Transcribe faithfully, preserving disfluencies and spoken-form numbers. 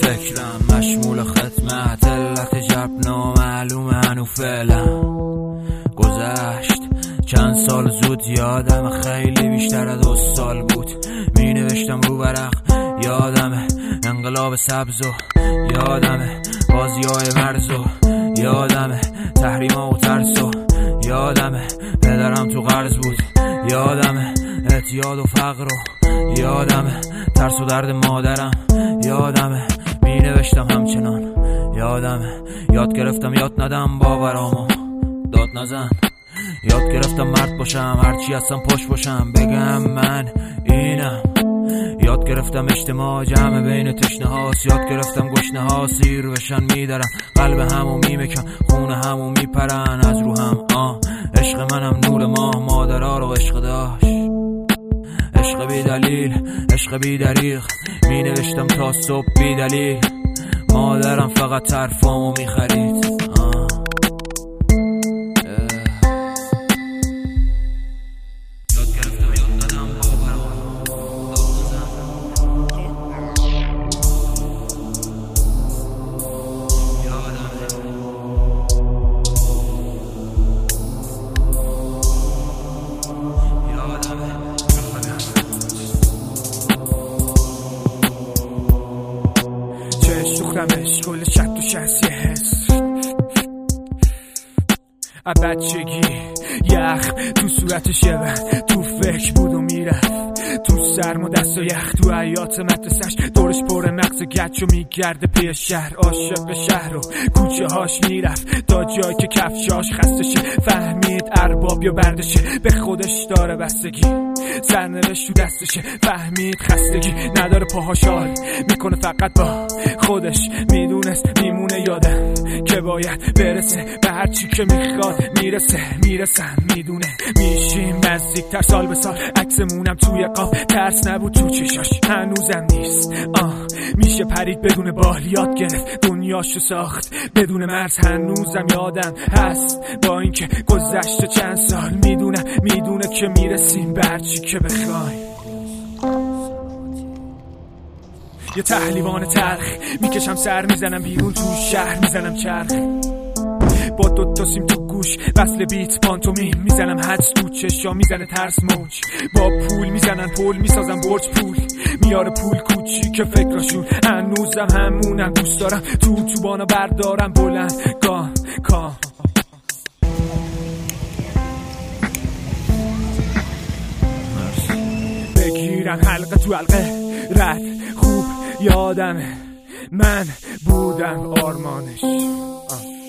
فکرم مشمول خدمت، علت جب نامعلوم هنو فعلا. گذشت چند سال زود، یادم خیلی بیشتر از دو سال بود. می نوشتم رو برق، یادمه انقلاب سبز و یادمه بازیای مرز و یادمه تحریما و ترس و یادمه پدرم تو قرض بود. یادمه اعتیاد و فقر و یادمه ترس و درد مادرم. یادمه می نوشتم همچنان. یادمه یاد گرفتم یاد ندم باورامو داد نزن. یاد گرفتم مرد باشم، هرچی هستم پشت باشم بگم من اینم. یاد گرفتم اجتماع جمع بین تشنه هاست. یاد گرفتم گشنه ها سیر بشن میدارم، قلب همو میمکن، خونه همو میپرن از رو هم. آه عشق منم نور ماه، مادرها رو عشق داشت، عشق بی دلیل، عشق بی دریغ. می نوشتم تا صبح بی دلیل، مادرم فقط طرفامو میخرید. آه شوختمش کل شد تو شست یه حس بچگی، یخ تو صورت شبن، تو فکر بود و میرفت، تو سرم و دست و یخ، تو حیات مدرسش دورش پر مغز گچ و میگرده پی شهر. عاشق شهر و کوچه هاش میرفت تا جایی که کفشاش خسته شه، فهمید ارباب یا بردشه، به خودش داره بستگی، سرنوشت تو دستشه، فهمید خستگی نداره، پاهاش حال میکنه فقط با خودش، میدونست میمونه یادم که باید برسه به هر چی که میخواد، میرسه میرسم میدونه میشیم نزدیکتر سال به سال، عکسمونم توی قاب، ترس نبود تو چشاش هنوزم نیست. آه میشه پرید بدون بال، یاد گرفت دنیاشو ساخت بدون مرز، هنوزم یادم هست با اینکه گذشته چند سال، میدونم میدونه که میرسیم به هر چی که بخوایم. یه تحلیوان تلخ میکشم سر، میزنم بیرون تو شهر، میزنم چرخ با دو تا سیم تو گوش، وصل بیت پانتومیم، میزنم حدس تو چشا، میزنه ترس موج، با پول میزنن پول، میسازم برج پول، میاره پول کوچی که فکراشون هنوزم همونم، دوست دارم تو توبانا بردارم بلند گام کام. بگیرن حلقه تو حلقه رد خوب یادمه من بودم آرمانش. آه.